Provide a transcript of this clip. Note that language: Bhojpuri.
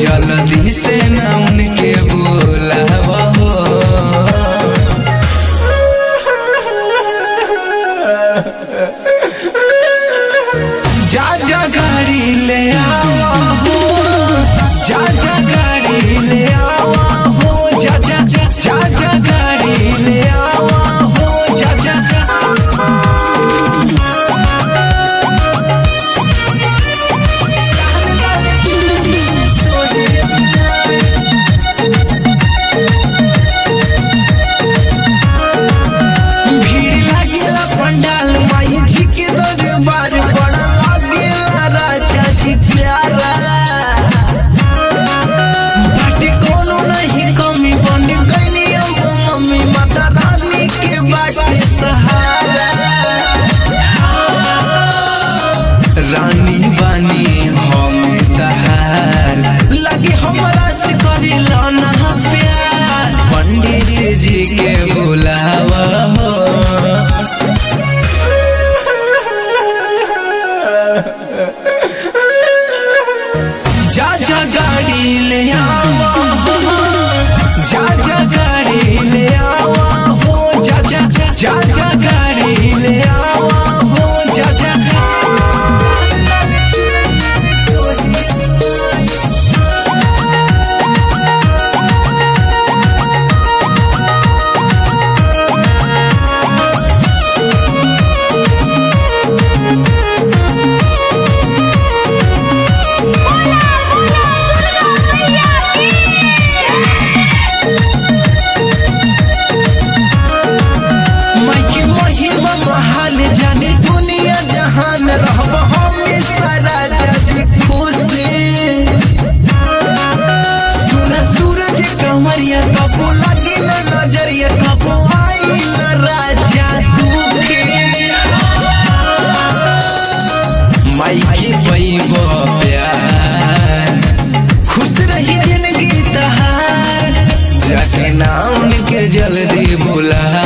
जल्दी से ना उनके बुलावा हो। जा जा गाड़ी ले आवा हो, जा जा गाड़ी ले आवा हो, जा जा जा जा जा गाड़ी ले आवा हो, जा जा जा। भीड़ लागेला पंडाल माई जी के दरबार, बड़ा लागेला राजा जी प्यारा। बाटे कोनो नहीं कमी, बन गईली अब मम्मी माता रानी के बाटे सहारा। रानी बानी हम तहार, लगे हमरा से करेला ना प्यार। पंडित जी के बुलावा हो, जा जा गाड़ी ले आवा हो, जा जा गाड़ी ले आवा हो, जा जा जा जा जा गाड़ी ले आवा हो, जा जा जा। हाल जाने दुनिया जहान, रहब हमेशा राजा जी खुशी। सुन सूरज कमरिया कबू लगी न नजरिया, कबू आई न राजा दुखे। माई के पैबो प्यार, खुश रही जिंदगी तहार। जाके नाम के जल्दी बुला